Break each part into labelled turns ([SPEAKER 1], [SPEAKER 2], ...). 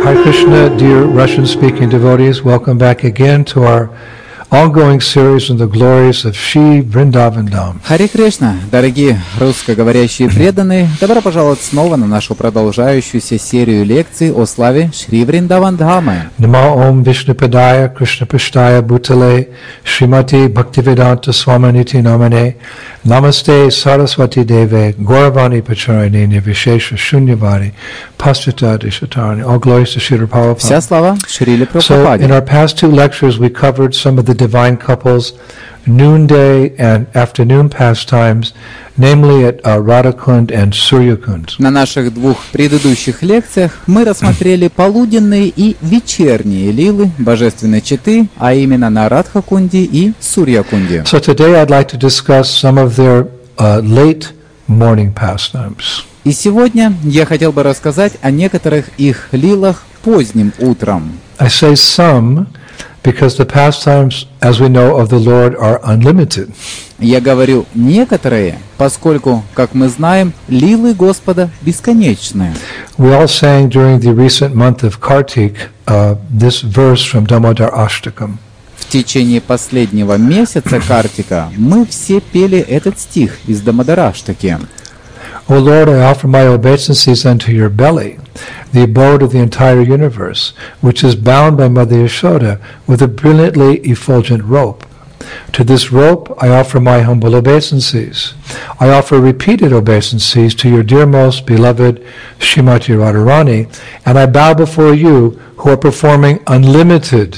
[SPEAKER 1] Hare Krishna, dear Russian-speaking devotees, welcome back again to our ongoing series on the glories of Shri Vrindavan Dham.
[SPEAKER 2] Харе Кришна, дорогие русскоговорящие преданные, добро пожаловать снова на нашу продолжающуюся серию лекций о славе Шри Вриндаван Дхамы.
[SPEAKER 1] Namo Om Vishnupadaya Krishna Prishtaya Bhutale Srimati Bhaktivedanta Swaminiti Namane Namaste Saraswati Deve Gauravani Pacharini Nivishesha Shunyavadi Pastita Dishatarani. All glories to Srila Prabhupada.
[SPEAKER 2] Вся слава Шриле
[SPEAKER 1] So in
[SPEAKER 2] Прабхупаде.
[SPEAKER 1] our past two lectures we covered some of the divine couples noonday and afternoon pastimes, namely at Radhakund and Suryakund.
[SPEAKER 2] На наших двух предыдущих лекциях мы рассмотрели полуденные и вечерние лилы божественной четы, а именно на Радхакунде и Сурьякунде.
[SPEAKER 1] So today I'd like to discuss some of their late morning pastimes.
[SPEAKER 2] И сегодня я хотел бы рассказать о некоторых их лилах поздним утром.
[SPEAKER 1] I say some because the pastimes, as we know, of the Lord are unlimited.
[SPEAKER 2] Я говорю некоторые, поскольку, как мы знаем, лилы Господа бесконечные.
[SPEAKER 1] We all sang during the recent month of Kartik this verse from Damodar Ashtakam.
[SPEAKER 2] В течение последнего месяца Картика мы все пели этот стих из Дамодараштаки.
[SPEAKER 1] O Lord, I offer my obeisances unto your belly, the abode of the entire universe, which is bound by Mother Yashoda with a brilliantly effulgent rope. To this rope I offer my humble obeisances. I offer repeated obeisances to your dear most beloved Srimati Radharani, and I bow before you who are performing unlimited,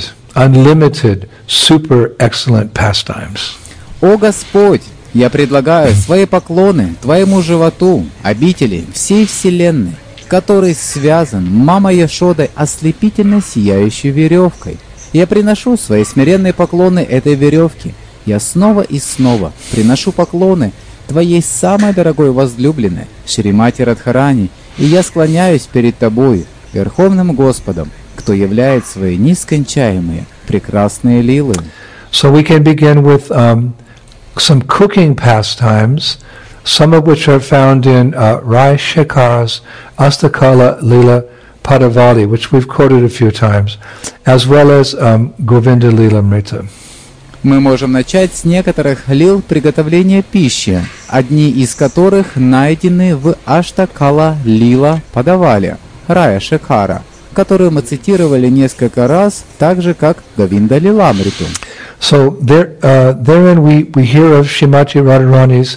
[SPEAKER 1] super excellent pastimes.
[SPEAKER 2] О Господь, я предлагаю свои поклоны Твоему животу, обители всей вселенной, который связан Мамой Яшодой ослепительно сияющей веревкой. Я приношу свои смиренные поклоны этой веревке. Я снова и снова приношу поклоны Твоей самой дорогой возлюбленной, Шримати Радхарани, и я склоняюсь перед Тобою, Верховным Господом, кто являет свои нескончаемые прекрасные лилы.
[SPEAKER 1] So we can begin with some cooking pastimes, some of which are found in Rai Shekhara's Astakala Lila Padavali, which we've quoted a few times, as well as Govinda Lila Mrita.
[SPEAKER 2] Мы можем начать с некоторых лил приготовления пищи, одни из которых найдены в Аштакала Лила Падавале, Рая Шекхара, которую мы цитировали несколько раз, так же как Говинда Лиламриту.
[SPEAKER 1] So therein we hear of Srimati Radharani's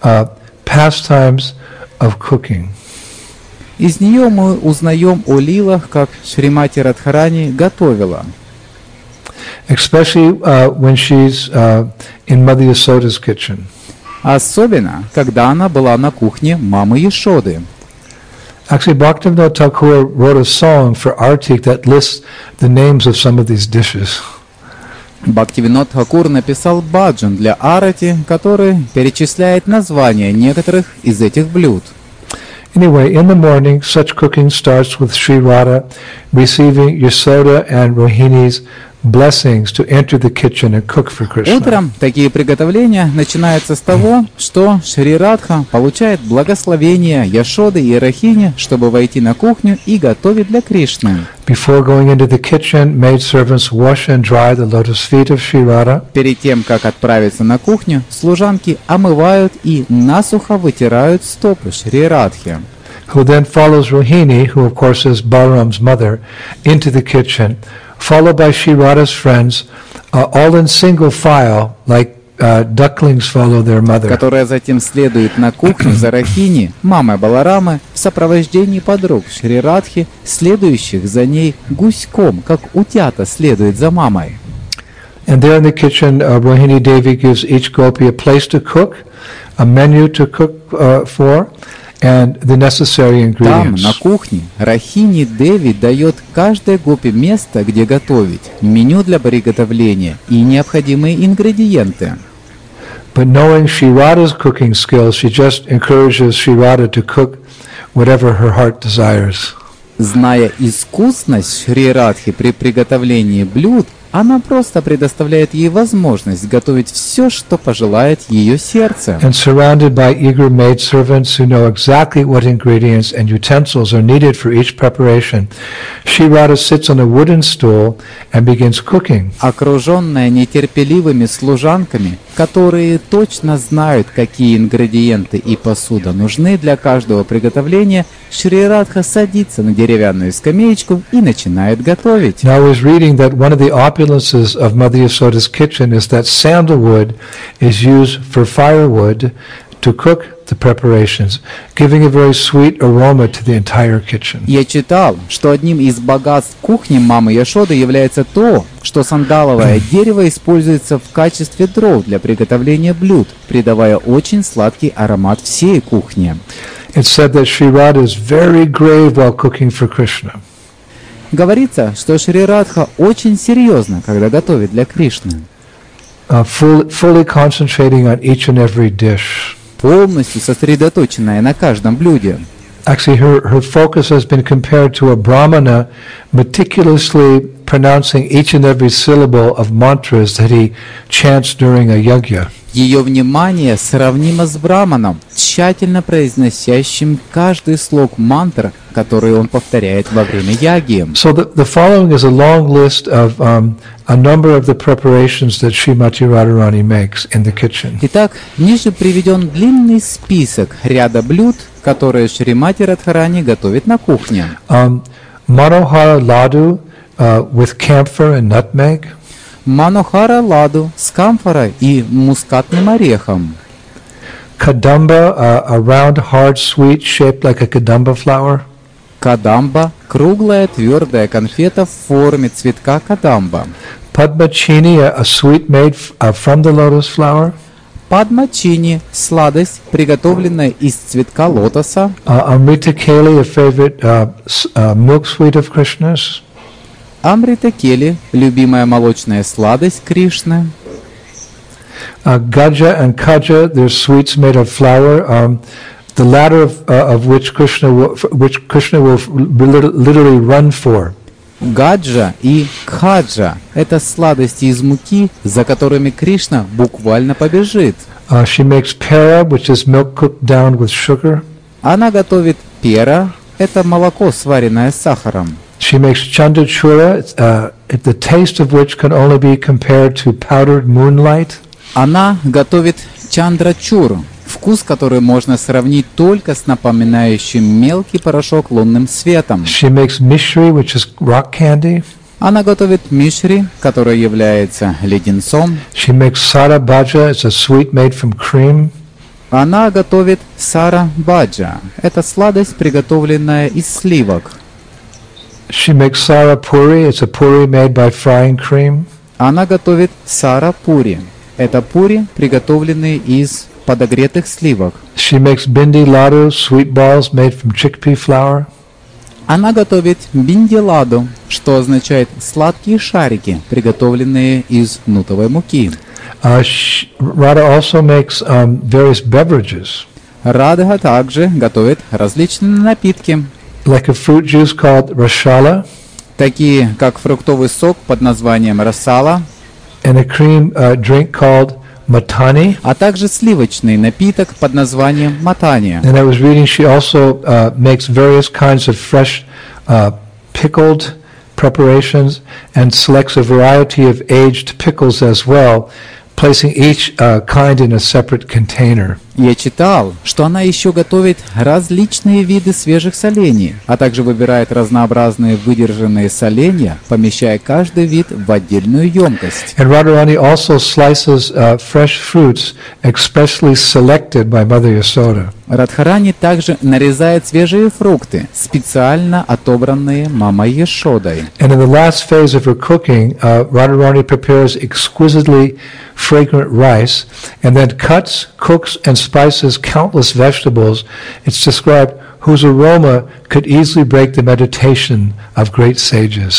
[SPEAKER 1] pastimes of cooking.
[SPEAKER 2] Из нее мы узнаем о лилах, как Шримати Радхарани готовила.
[SPEAKER 1] Especially when she's in Mother Yasoda's kitchen.
[SPEAKER 2] Особенно, когда она была на кухне мамы Яшоды.
[SPEAKER 1] Actually, Bhaktivinoda Thakur wrote a song for Artik that lists the names of some of these dishes.
[SPEAKER 2] Бхактивинод Тхакур написал баджан для Арати, который перечисляет названия некоторых из этих блюд.
[SPEAKER 1] Anyway, in the morning, such cooking starts with Sri Radha receiving Yasoda and Rohini's blessings to enter the kitchen and cook for Krishna.
[SPEAKER 2] Утром такие приготовления начинаются с того, что Шри Радха получает благословение Яшоды и Рахини, чтобы войти на кухню и готовить для Кришны.
[SPEAKER 1] Before going into the kitchen, maid servants wash and dry the lotus feet of Sri Radha.
[SPEAKER 2] Перед тем, как отправиться на кухню, служанки омывают и насухо вытирают стопы Шри Радхи.
[SPEAKER 1] Who then follows Rohini, who of course is Balaram's mother, into the kitchen, followed by Sri Radha's friends, all in single file, like ducklings follow their mother.
[SPEAKER 2] Которая затем следует на кухню за Рахини, мамой Баларамы, в сопровождении подруг Шри Радхи, следующих за ней гуськом, как утята следует за мамой.
[SPEAKER 1] And there in the kitchen, Rohini Devi gives each gopi a place to cook, a menu to cook for, and the necessary
[SPEAKER 2] Там,
[SPEAKER 1] ingredients.
[SPEAKER 2] на кухне, Рахини Деви дает каждой гопи место, где готовить, меню для приготовления и необходимые ингредиенты.
[SPEAKER 1] But knowing Sri Radha's cooking skills, she just encourages Sri Radha to cook whatever her heart desires.
[SPEAKER 2] Зная искусность Шри Радхи при приготовлении блюд, Она просто предоставляет ей возможность готовить все, что пожелает ее сердце.
[SPEAKER 1] And surrounded by eager maidservants who know exactly what ingredients and utensils are needed for each preparation, Sri Radha sits on a wooden stool and begins cooking.
[SPEAKER 2] Окруженная нетерпеливыми служанками, которые точно знают, какие ингредиенты и посуда нужны для каждого приготовления, Шри Радха садится на деревянную скамеечку и начинает готовить.
[SPEAKER 1] Now I was reading that one of the opulences of Mother Yasoda's kitchen is that sandalwood is used for firewood to cook the preparations, giving a very sweet aroma to the entire kitchen.
[SPEAKER 2] Я читал, что одним из богатств кухни мамы Яшоды является то, что сандаловое дерево используется в качестве дров для приготовления блюд, придавая очень сладкий аромат всей кухне.
[SPEAKER 1] It's said that Sri Radha is very grave while cooking for Krishna.
[SPEAKER 2] Говорится, что Шри Радха очень серьезно, когда готовит для Кришны,
[SPEAKER 1] Fully concentrating on each and every dish.
[SPEAKER 2] полностью сосредоточенная на каждом блюде.
[SPEAKER 1] Actually, her focus has been compared to a brahmana meticulously pronouncing each and every syllable of mantras that he chants during a yajna.
[SPEAKER 2] Ее внимание сравнимо с браманом, тщательно произносящим каждый слог мантр, который он повторяет во время яги.
[SPEAKER 1] So the following is a long list of a number of the preparations that Srimati Radharani makes in the kitchen.
[SPEAKER 2] Итак, ниже приведен длинный список ряда блюд, которые Шримати Радхарани готовит на кухне.
[SPEAKER 1] Manohara laddu with camphor and nutmeg.
[SPEAKER 2] Манохара ладу с камфорой и мускатным орехом.
[SPEAKER 1] Kadamba, a round hard sweet shaped like a kadamba flower.
[SPEAKER 2] Кадамба – круглая твердая конфета в форме цветка кадамба.
[SPEAKER 1] Padmachini, a sweet made from the lotus flower.
[SPEAKER 2] Падмачини – сладость, приготовленная из цветка лотоса.
[SPEAKER 1] Amrita keli, a favorite milk sweet of Krishna's.
[SPEAKER 2] Амрита кели – любимая молочная сладость Кришны.
[SPEAKER 1] Gaja and kaja, they're sweets made of flour. The latter of which Krishna will literally run for.
[SPEAKER 2] Гаджа и кхаджа – это сладости из муки, за которыми Кришна буквально побежит.
[SPEAKER 1] She makes pera, which is milk cooked down with sugar.
[SPEAKER 2] Она готовит пера – это молоко, сваренное с сахаром.
[SPEAKER 1] She makes chandachura, the taste of which can only be compared to powdered moonlight.
[SPEAKER 2] Она готовит чандрачур, вкус который можно сравнить только с напоминающим мелкий порошок лунным светом.
[SPEAKER 1] She makes mishri, which is rock candy.
[SPEAKER 2] Она готовит мишри, которая является леденцом.
[SPEAKER 1] She makes sara bhaja, it's a sweet made from cream.
[SPEAKER 2] Она готовит сара баджа, это сладость, приготовленная из сливок.
[SPEAKER 1] She makes sara puri, it's a puri made by frying cream.
[SPEAKER 2] Она готовит сара пури, это пури, приготовленные из подогретых сливок.
[SPEAKER 1] She makes bindi laddu, sweet balls made from chickpea flour.
[SPEAKER 2] Она готовит бинди-ладу, что означает сладкие шарики, приготовленные из нутовой муки.
[SPEAKER 1] Radha also makes various beverages.
[SPEAKER 2] Радха также готовит различные напитки,
[SPEAKER 1] like a fruit juice called rasala,
[SPEAKER 2] такие как фруктовый сок под названием расала,
[SPEAKER 1] and a cream drink called matani.
[SPEAKER 2] А также сливочный напиток под названием матани.
[SPEAKER 1] And I was reading she also makes various kinds of fresh pickled preparations and selects a variety of aged pickles as well, placing each kind in a separate container.
[SPEAKER 2] Я читал, что она еще готовит различные виды свежих солений, а также выбирает разнообразные выдержанные соленья, помещая каждый вид в отдельную емкость.
[SPEAKER 1] And Radharani also slices fresh fruits expressly selected by Mother Yasoda.
[SPEAKER 2] Радхарани также нарезает свежие фрукты, специально отобранные мамой Яшодой.
[SPEAKER 1] And in the last phase of her cooking, Radharani prepares exquisitely fragrant rice and then cuts, cooks, and spices countless vegetables. It's described whose aroma could easily break the meditation of great sages.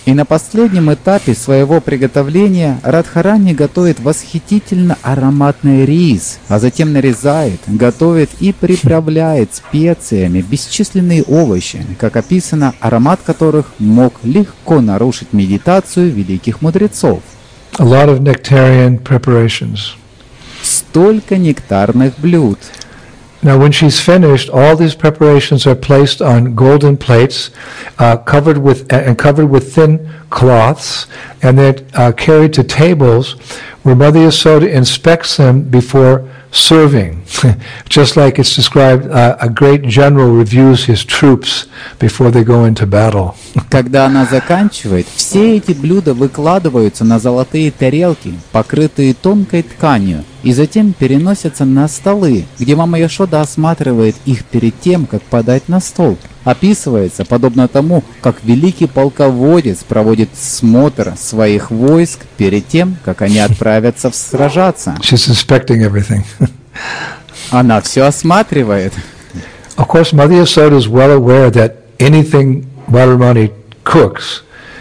[SPEAKER 2] И на последнем этапе своего приготовления Радхарани готовит восхитительно ароматный рис, а затем нарезает, готовит и приправляет специями бесчисленные овощи, как описано, аромат которых мог легко нарушить медитацию великих мудрецов.
[SPEAKER 1] A lot of nectarian preparations.
[SPEAKER 2] Столько нектарных блюд.
[SPEAKER 1] Now, when she's finished, all these preparations are placed on golden plates, covered with thin cloths, and then carried to tables where Mother Yasoda inspects them before serving. Just like it's described, a great general reviews his troops before they go into battle.
[SPEAKER 2] Когда она заканчивает, все эти блюда выкладываются на золотые тарелки, покрытые тонкой тканью, и затем переносятся на столы, где мама Яшода осматривает их перед тем, как подать на стол. Описывается, подобно тому, как великий полководец проводит смотр своих войск перед тем, как они отправятся сражаться.
[SPEAKER 1] She's inspecting everything.
[SPEAKER 2] Она все осматривает.
[SPEAKER 1] Of course, Mother Yasoda is well aware that anything Radharani cooks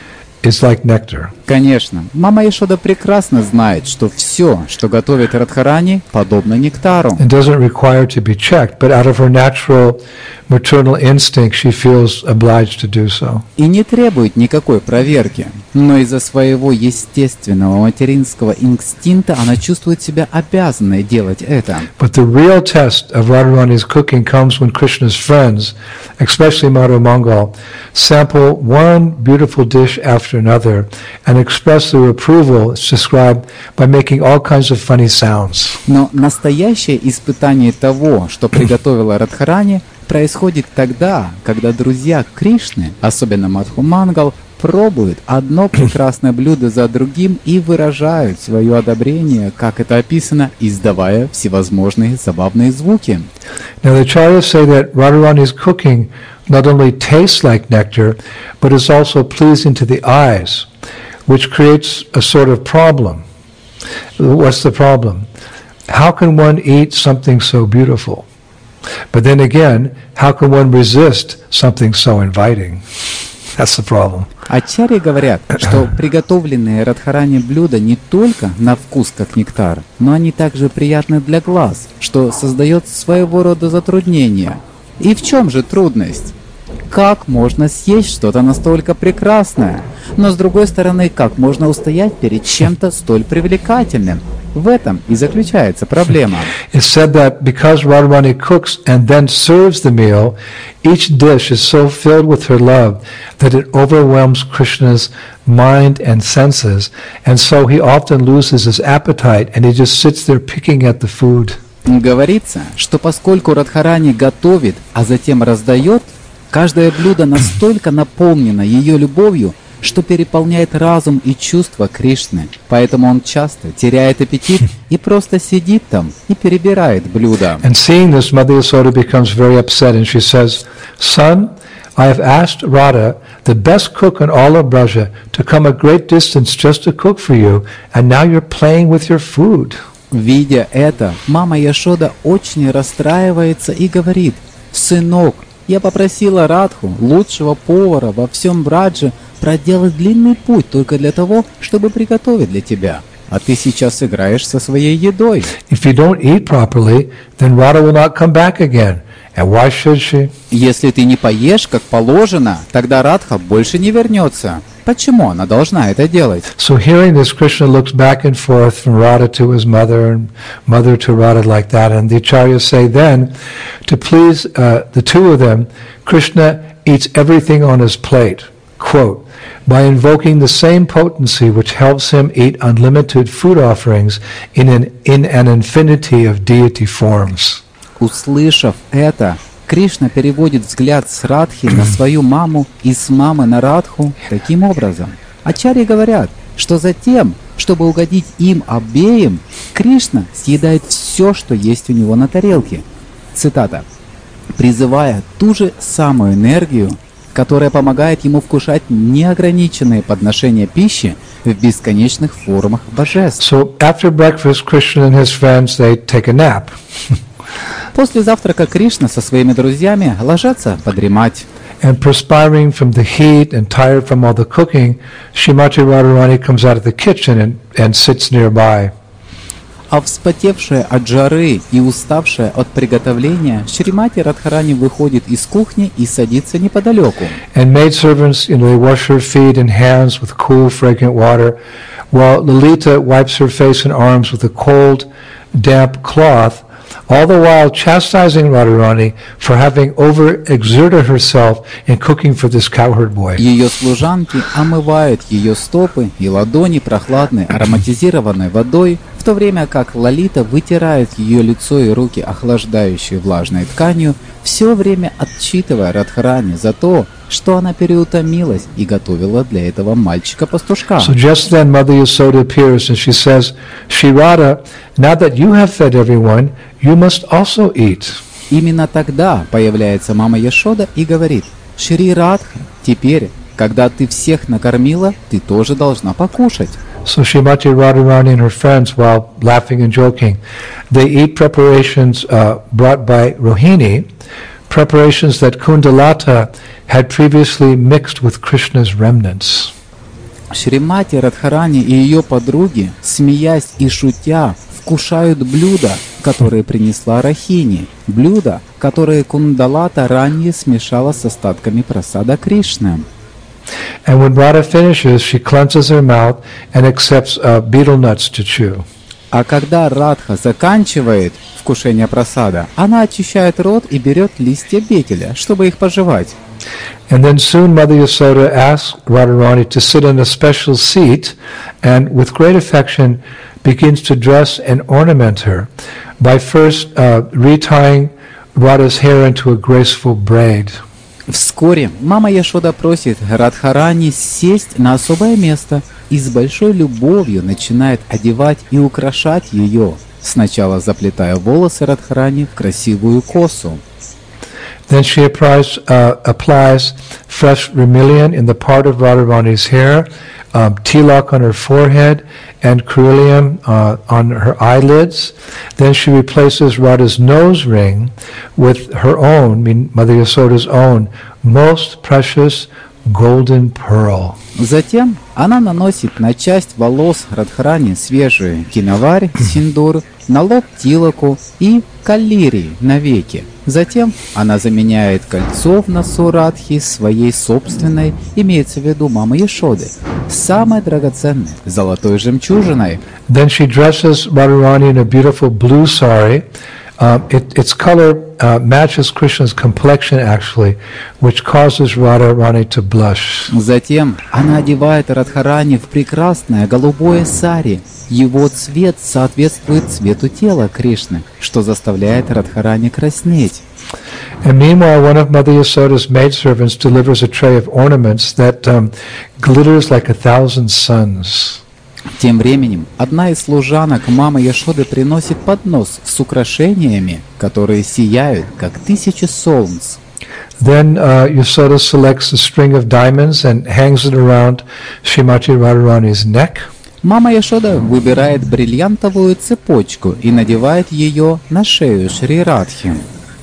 [SPEAKER 1] is like nectar.
[SPEAKER 2] Конечно, мама Яшода прекрасно знает, что все, что готовит Радхарани, подобно нектару.
[SPEAKER 1] It doesn't require to be checked, but out of her natural maternal instinct, she feels obliged to do so.
[SPEAKER 2] И не требует никакой проверки, но из-за своего естественного материнского инстинкта она чувствует себя обязанной делать это.
[SPEAKER 1] But the real test of Radharani's cooking comes when Krishna's friends, especially Madhu Mangal, sample one beautiful dish after another and express their approval. It's described by making all kinds of funny sounds.
[SPEAKER 2] Но настоящее испытание того, что приготовила Радхарани, происходит тогда, когда друзья Кришны, особенно Мадху Мангал, пробуют одно прекрасное блюдо за другим и выражают свое одобрение, как это описано, издавая всевозможные забавные звуки.
[SPEAKER 1] Now the acharyas say that Radharani's cooking not only tastes like nectar, but is also pleasing to the eyes, which creates a sort of problem. What's the problem? How can one eat something so beautiful? But then again, how can one resist something so inviting? That's the problem.
[SPEAKER 2] Ачарьи говорят, что приготовленные Радхарани блюда не только на вкус как нектар, но они также приятны для глаз, что создает своего рода затруднения. И в чем же трудность? Как можно съесть что-то настолько прекрасное? Но с другой стороны, как можно устоять перед чем-то столь привлекательным? В этом и заключается проблема.
[SPEAKER 1] It's said that because Radharani cooks and then serves the meal, each dish is so filled with her love that it overwhelms Krishna's mind and senses, and so he often loses his appetite and he just sits there picking at the food.
[SPEAKER 2] Говорится, что поскольку Радхарани готовит, а затем раздает, каждое блюдо настолько наполнено ее любовью, что переполняет разум и чувства Кришны. Поэтому он часто теряет аппетит и просто сидит там и перебирает блюда.
[SPEAKER 1] And seeing this, Mother Yasoda becomes very upset and she says, "Son, I have asked Radha, the best cook in all of Braja, to come a great distance just to cook for you, and now you're playing with your food."
[SPEAKER 2] Видя это, мама Яшода очень расстраивается и говорит: «Сынок, я попросила Радху, лучшего повара во всем Брадже, проделать длинный путь только для того, чтобы приготовить для тебя. А ты сейчас играешь со своей едой.
[SPEAKER 1] If you don't eat properly, then Radha will not come back again. And why should she?
[SPEAKER 2] Если ты не поешь, как положено, тогда Радха больше не вернется. Почему она должна это делать?»
[SPEAKER 1] So hearing this, Krishna looks back and forth from Radha to his mother and mother to Radha like that. And the acharyas say then, to please the two of them, Krishna eats everything on his plate. Quote, by invoking the same potency which helps him eat unlimited food offerings in an infinity of deity forms.
[SPEAKER 2] Услышав это, Кришна переводит взгляд с Радхи на свою маму и с мамы на Радху таким образом. Ачарьи говорят, что затем, чтобы угодить им обеим, Кришна съедает все, что есть у него на тарелке. Цитата. «Призывая ту же самую энергию, которая помогает ему вкушать неограниченные подношения пищи в бесконечных формах божеств».
[SPEAKER 1] So after breakfast, Krishna and his friends, they take a nap.
[SPEAKER 2] После завтрака Кришна со своими друзьями ложатся подремать.
[SPEAKER 1] And perspiring from the heat and tired from all the cooking, Srimati Radharani comes out of the kitchen and sits nearby.
[SPEAKER 2] А вспотевшая от жары и уставшая от приготовления, Шримати Радхарани выходит из кухни и садится неподалеку.
[SPEAKER 1] And maidservants, they wash her feet and hands with cool, fragrant water, while Lalita wipes her face and arms with a cold, damp cloth, all the while chastising Radharani for having overexerted herself in cooking for this cowherd boy.
[SPEAKER 2] Ее служанки омывают ее стопы и ладони прохладной ароматизированной водой, в то время как Лалита вытирает ее лицо и руки охлаждающей влажной тканью, все время отчитывая Радхарани за то, что она переутомилась и готовила для этого мальчика-пастушка.
[SPEAKER 1] So just then Mother Yasoda appears and she says, Shri Radha, now that you have fed everyone, you must also eat.
[SPEAKER 2] Именно тогда появляется мама Яшода и говорит: Шри Радха, теперь, когда ты всех накормила, ты тоже должна покушать.
[SPEAKER 1] So Srimati Radharani and her friends, while laughing and joking, they eat preparations brought by Rohini, preparations that Kundalata had previously mixed with Krishna's remnants.
[SPEAKER 2] Шримати Радхарани и ее подруги, смеясь и шутя, вкушают блюда, которые принесла Рахини, блюда, которые Кундалата ранее смешала с остатками прасада Кришны.
[SPEAKER 1] And when Radha finishes, she cleanses her mouth and accepts betel nuts to chew.
[SPEAKER 2] А когда Радха заканчивает вкушение прасада, она очищает рот и берет листья бетеля, чтобы их пожевать.
[SPEAKER 1] And then soon Mother Yasoda asks Radharani to sit in a special seat and with great affection begins to dress and ornament her by first retying Radha's hair into a graceful braid.
[SPEAKER 2] Вскоре мама Яшода просит Радхарани сесть на особое место и с большой любовью начинает одевать и украшать ее, сначала заплетая волосы Радхарани в красивую косу.
[SPEAKER 1] Then she applies fresh vermilion in the part of Radharani's hair, tilak on her forehead, and ceruleum on her eyelids. Then she replaces Radha's nose ring with her own, Mother Yasoda's own, most precious golden pearl.
[SPEAKER 2] Затем она наносит на часть волос Радхарани свежий киноварь, синдур, на лоб тилаку и каллирий на веки. Затем она заменяет кольцо в носу Радхи своей собственной, имеется в виду мамы Яшоды, самой драгоценной золотой жемчужиной.
[SPEAKER 1] Then she dresses Radharani in a beautiful blue sari. Its color matches Krishna's complexion actually, which causes Radharani to blush.
[SPEAKER 2] Затем она одевает Радхарани в прекрасное голубое сари. Его цвет соответствует цвету тела Кришны, что заставляет Радхарани краснеть.
[SPEAKER 1] And meanwhile, one of Mother Yasoda's maidservants delivers a tray of ornaments that glitters like 1,000 suns.
[SPEAKER 2] Тем временем, одна из служанок мамы Яшоды приносит поднос с украшениями, которые сияют, как 1000 солнц.
[SPEAKER 1] Then Yasoda selects a string of diamonds and hangs it around Srimati Radharani's neck.
[SPEAKER 2] Мама Яшода выбирает бриллиантовую цепочку и надевает ее на шею Шри Радхи.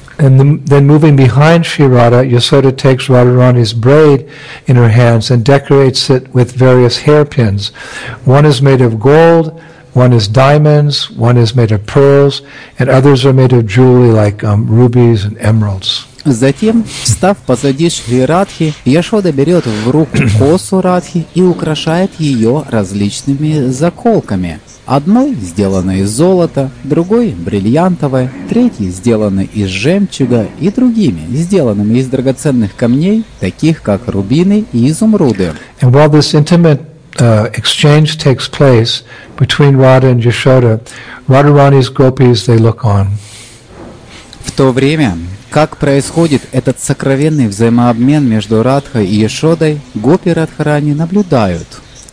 [SPEAKER 1] And then moving behind Shri Radha, Yasoda takes Radharani's braid in her hands and decorates it with various hairpins. One is made of gold, one is diamonds, one is made of pearls, and others are made of jewelry like rubies and emeralds.
[SPEAKER 2] Затем, встав позади Шри Радхи, Яшода берет в руку косу Радхи и украшает ее различными заколками. Одной сделанной из золота, другой бриллиантовой, третьей сделанной из жемчуга и другими, сделанными из драгоценных камней, таких как рубины и изумруды.
[SPEAKER 1] And while this intimate exchange takes place between Radha and Yashoda, Radharani's gopis, they look on.
[SPEAKER 2] В то время, как происходит этот сокровенный взаимообмен между Радхой и Яшодой, гопи Радхарани наблюдают.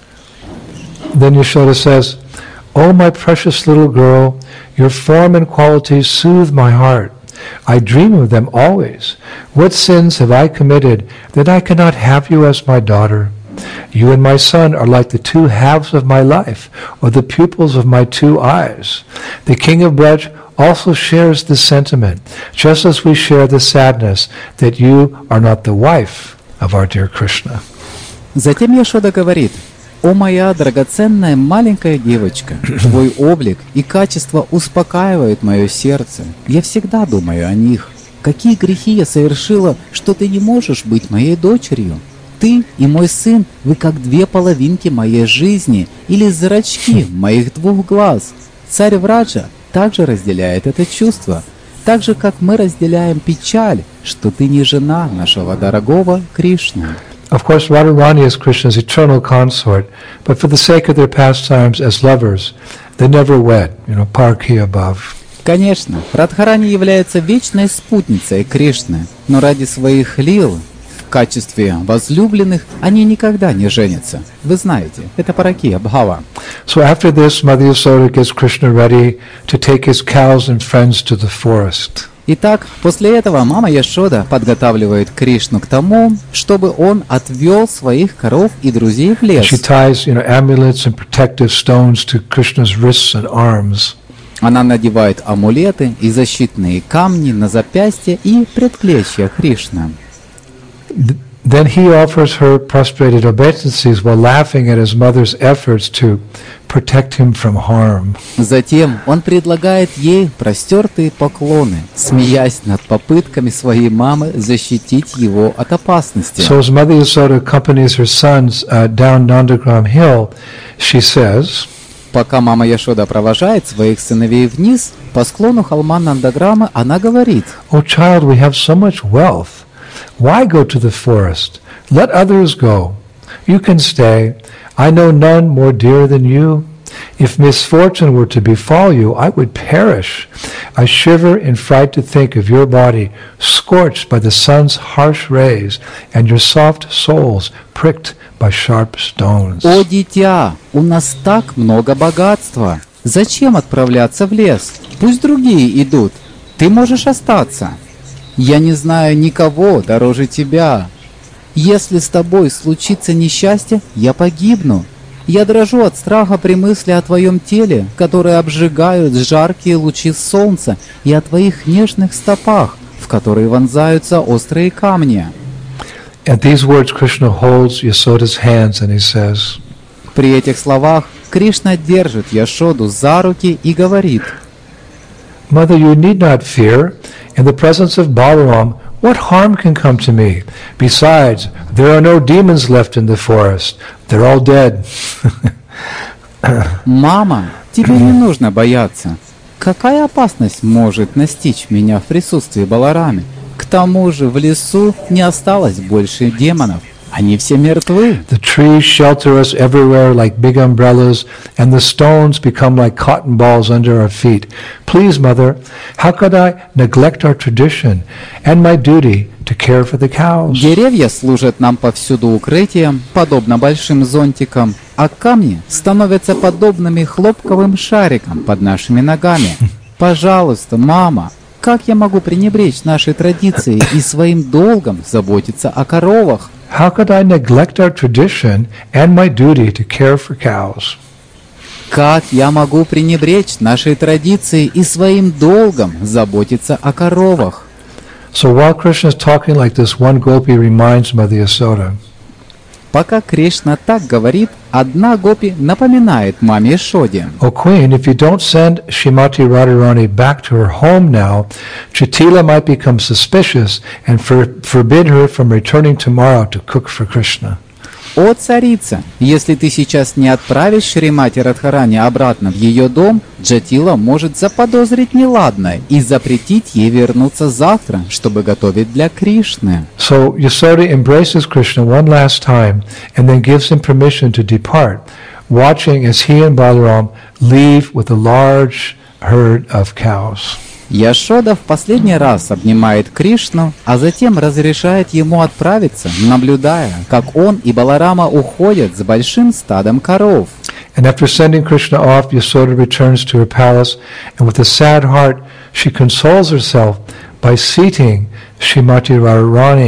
[SPEAKER 1] Then Yashoda says, "Oh, my precious little girl, your form and qualities soothe my heart. I dream of them always. What sins have I committed that I cannot have you as my daughter? You and my son are like the two halves of my life, or the pupils of my two eyes. The king of Braj also shares this sentiment, just as we share the sadness that you are not the wife of our dear Krishna.
[SPEAKER 2] Затем Яшода говорит: «О моя драгоценная маленькая девочка, твой облик и качество успокаивают мое сердце. Я всегда думаю о них. Какие грехи я совершила, что ты не можешь быть моей дочерью? Ты и мой сын, вы как две половинки моей жизни или зрачки моих двух глаз. Царь Враджа также разделяет это чувство, так же, как мы разделяем печаль, что ты не жена нашего дорогого Кришны».
[SPEAKER 1] Of course, Radharani is Krishna's eternal consort, but for the sake of their pastimes as lovers, they never wed, Parki above.
[SPEAKER 2] Конечно, Радхарани является вечной спутницей Кришны, но ради своих лил, в качестве возлюбленных, они никогда не женятся. Вы знаете, это Паракия Бхава.
[SPEAKER 1] So after this, Mother Yasoda gets Krishna ready to take his cows and friends to the forest.
[SPEAKER 2] Итак, после этого мама Яшода подготавливает Кришну к тому, чтобы он отвел своих коров и друзей в лес.
[SPEAKER 1] She ties, amulets and protective stones to Krishna's wrists and arms.
[SPEAKER 2] Она надевает амулеты и защитные камни на запястья и предплечья Кришны.
[SPEAKER 1] Then he offers her prostrated obeisances while laughing at his mother's efforts to protect him from harm.
[SPEAKER 2] Затем он предлагает ей простертые поклоны, смеясь над попытками своей мамы защитить его от опасности.
[SPEAKER 1] So as Mother Yasoda accompanies her sons down Nandagram Hill, she says,
[SPEAKER 2] пока мама Яшода провожает своих сыновей вниз по склону холма Нандаграма, она говорит:
[SPEAKER 1] "Oh child, we have so much wealth. Why go to the forest? Let others go. You can stay. I know none more dear than you. If misfortune were to befall you, I would perish. I shiver in fright to think of your body scorched by the sun's harsh rays and your soft soles pricked by sharp stones."
[SPEAKER 2] «О, дитя, у нас так много богатства. Зачем отправляться в лес? Пусть другие идут. Ты можешь остаться. Я не знаю никого дороже тебя. Если с тобой случится несчастье, я погибну. Я дрожу от страха при мысли о твоем теле, которые обжигают жаркие лучи солнца, и о твоих нежных стопах, в которые вонзаются острые камни».
[SPEAKER 1] At these words, Krishna holds Yasoda's hands and he says,
[SPEAKER 2] При этих словах Кришна держит Яшоду за руки и говорит:
[SPEAKER 1] "Mother, you need not fear. In the presence of Balaram, what harm can come to me? Besides, there are no demons left in the forest. They're all dead."
[SPEAKER 2] «Мама, тебе не нужно бояться. Какая опасность может настичь меня в присутствии Баларами? К тому же в лесу не осталось больше демонов. Они все мертвы.
[SPEAKER 1] The trees shelter us everywhere like big umbrellas, and the stones become like cotton balls under our feet. Please, Mother, how could I neglect our tradition and my duty to care for the cows?"
[SPEAKER 2] Деревья служат нам повсюду укрытием, подобно большим зонтикам, а камни становятся подобными хлопковым шарикам под нашими ногами. Пожалуйста, мама, как я могу пренебречь нашей традицией и своим долгом заботиться о коровах?
[SPEAKER 1] How could I neglect our tradition and my duty to care for cows?
[SPEAKER 2] Как я могу пренебречь нашей традицией и своим долгом заботиться о коровах?
[SPEAKER 1] So while Krishna is talking like this, one gopi reminds Mother Yasoda,
[SPEAKER 2] Пока Кришна так говорит, одна гопи напоминает маме Яшоде:
[SPEAKER 1] "O Queen, if you don't send Shrimati Radharani back to her home now, Jatila might become suspicious and forbid her from returning tomorrow to cook for Krishna."
[SPEAKER 2] «О, царица, если ты сейчас не отправишь Шримати Радхарани обратно в ее дом, Джатила может заподозрить неладное и запретить ей вернуться завтра, чтобы готовить для Кришны».
[SPEAKER 1] So Yasoda embraces Krishna one last time and then gives him permission to depart, watching as he and Balaram leave with a large herd of cows.
[SPEAKER 2] Яшода в последний раз обнимает Кришну, а затем разрешает ему отправиться, наблюдая, как он и Баларама уходят с большим стадом коров.
[SPEAKER 1] And after sending Krishna off, Yasoda returns to her palace, and with a sad heart, she consoles herself by seating Shrimati Radharani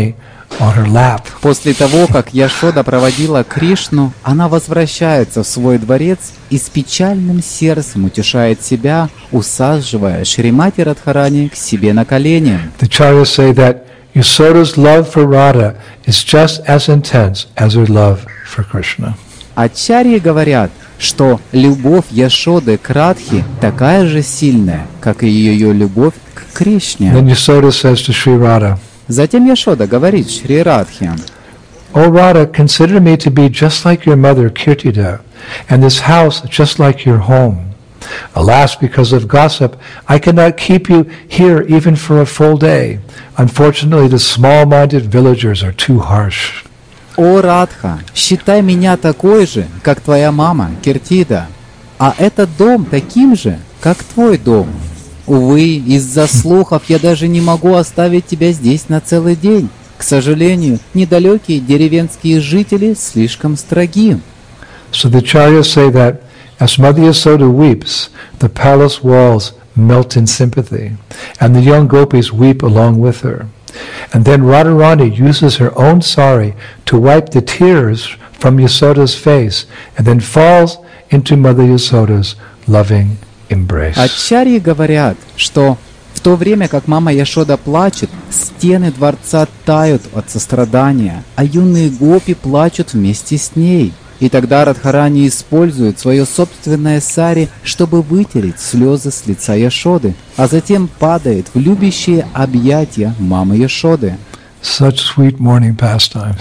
[SPEAKER 1] on her lap.
[SPEAKER 2] После того, как Яшода проводила Кришну, она возвращается в свой дворец и с печальным сердцем утешает себя, усаживая Шримати Радхарани к себе на колени.
[SPEAKER 1] The Acharyas say that Yasoda's love for Radha is just as intense as her love for Krishna.
[SPEAKER 2] Ачарьи говорят, что любовь Яшоды к Радхе такая же сильная, как и ее любовь к Кришне.
[SPEAKER 1] Then Yasoda says to Sri Radha,
[SPEAKER 2] Затем Яшода говорит Шри Радхе:
[SPEAKER 1] O Radha, consider me to be just like your mother Kirtida, and this house just like your home. Alas, because of gossip, I cannot keep you here even for a full day. Unfortunately, the small-minded villagers are too harsh.
[SPEAKER 2] «О, Радха, считай меня такой же, как твоя мама, Киртида, а этот дом таким же, как твой дом. Увы, из-за слухов я даже не могу оставить тебя здесь на целый день. К сожалению, недалекие деревенские жители слишком строги».
[SPEAKER 1] So the Acharyas say that as Mother Yasoda weeps, the palace walls melt in sympathy, and the young gopis weep along with her. And then Radharani uses her own sari to wipe the tears from Yasoda's face, and then falls into Mother Yasoda's loving embrace.
[SPEAKER 2] Ачарьи говорят, что в то время как мама Яшода плачет, стены дворца тают от сострадания, а юные гопи плачут вместе с ней. И тогда Радхарани использует свое собственное сари, чтобы вытереть слезы с лица Яшоды, а затем падает в любящие объятия мамы Яшоды.
[SPEAKER 1] Such sweet morning pastimes.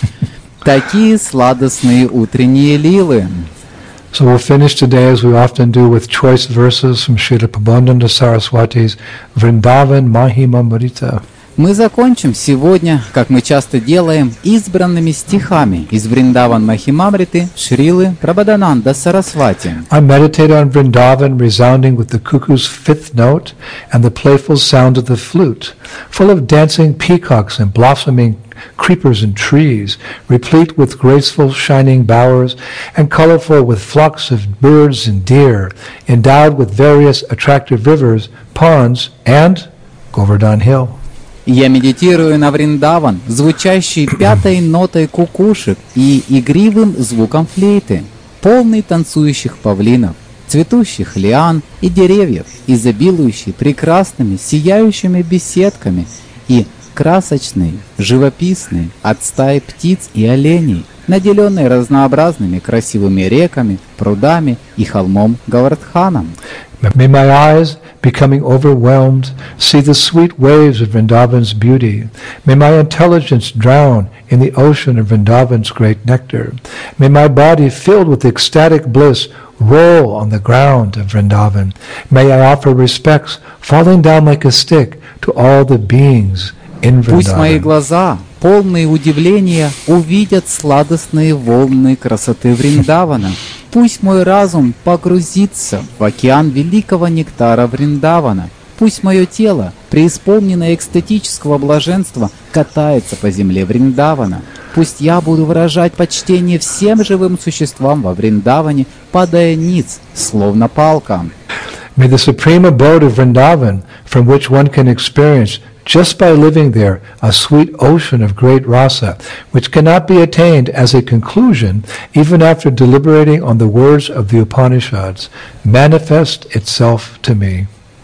[SPEAKER 2] Такие сладостные утренние лилы.
[SPEAKER 1] So we'll finish today, as we often do, with choice verses from Srila Prabodhananda Saraswati's Vrindavan Mahimamrita.
[SPEAKER 2] Мы закончим сегодня, как мы часто делаем, избранными стихами из Вриндаван Махимамриты Шрилы Прабодхананда Сарасвати.
[SPEAKER 1] I meditate on Vrindavan resounding with the cuckoo's fifth note and the playful sound of the flute, full of dancing peacocks and blossoming creepers and trees, replete with graceful shining bowers, and colorful with flocks of birds and deer, endowed with various attractive rivers, ponds, and Govardhan Hill.
[SPEAKER 2] Я медитирую на Вриндаван, звучащий пятой нотой кукушек и игривым звуком флейты, полный танцующих павлинов, цветущих лиан и деревьев, изобилующий прекрасными сияющими беседками и красочный, живописный от стаи птиц и оленей, наделенный разнообразными красивыми реками, прудами и холмом Гавардханом.
[SPEAKER 1] May my eyes, becoming overwhelmed, see the sweet waves of Vrindavan's beauty. May my intelligence drown in the ocean of Vrindavan's great nectar. May my body, filled with ecstatic bliss, roll on the ground of Vrindavan. May I offer respects, falling down like a stick, to all the beings in Vrindavan.
[SPEAKER 2] Пусть мои глаза, полные удивления, увидят сладостные волны красоты Вриндавана. Пусть мой разум погрузится в океан великого нектара Вриндавана. Пусть мое тело, преисполненное экстатического блаженства, катается по земле Вриндавана. Пусть я буду выражать почтение всем живым существам во Вриндаване, падая ниц, словно палка.
[SPEAKER 1] May the supreme abode of Vrindavan, from which one can experience just by living there a sweet ocean of great rasa, which cannot be attained as a conclusion even after deliberating on the words of the Upanishads, manifest itself to me.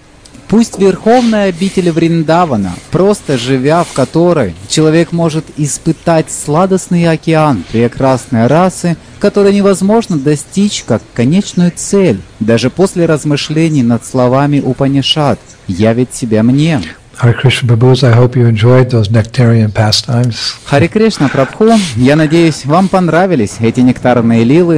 [SPEAKER 2] Пусть верховная обитель Вриндавана, просто живя в которой, человек может испытать сладостный океан прекрасной расы, которую невозможно достичь как конечную цель, даже после размышлений над словами Упанишад «явит себя мне».
[SPEAKER 1] Hare Krishna Prabhus, I hope you enjoyed those nectarian pastimes.
[SPEAKER 2] Харе Кришна Прабху, я надеюсь, вам понравились эти нектарные лилы.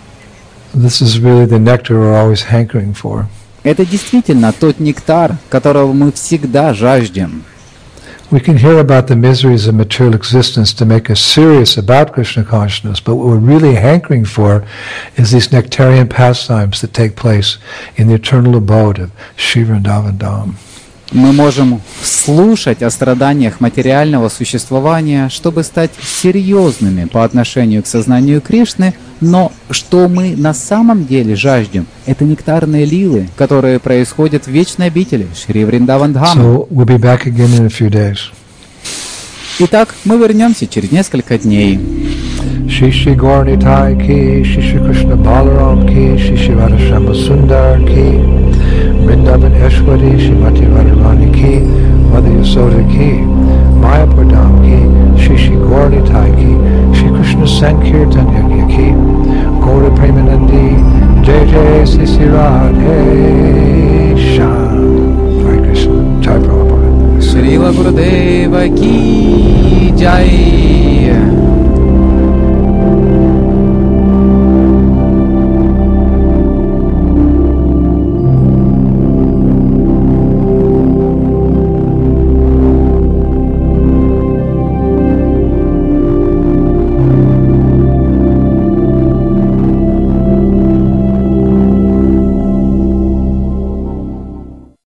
[SPEAKER 1] This is really the nectar we're always hankering for.
[SPEAKER 2] Это действительно тот нектар, которого мы всегда жаждем.
[SPEAKER 1] We can hear about the miseries of material existence to make us serious about Krishna consciousness, but what we're really hankering for is these nectarian pastimes that take place in the eternal abode of Shri Vrindavan Dham.
[SPEAKER 2] Мы можем слушать о страданиях материального существования, чтобы стать серьезными по отношению к сознанию Кришны, но что мы на самом деле жаждем, это нектарные лилы, которые происходят в вечной обители Шри Вриндаван Дхама.
[SPEAKER 1] So we'll be back again in a few days.
[SPEAKER 2] Итак, мы вернемся через несколько дней.
[SPEAKER 1] Shri Shri Gaur Nitai ki, Shri Shri Krishna Balaram ki, Shri Shri Radha Shama Sundar ki, Vrindavan Eshwari, Shrimati Radharani ki, Mother Yasoda ki, Mayapur Dham ki, Shri Shri Gaur Nitai ki, Shri Krishna Sankirtan Yajna ki, Gaura Premanandi, Jai Jai Sri Sri Radhe Shyam. Hare Krishna, Jai Prabhupada.
[SPEAKER 2] Шрила Гурудева ки джай.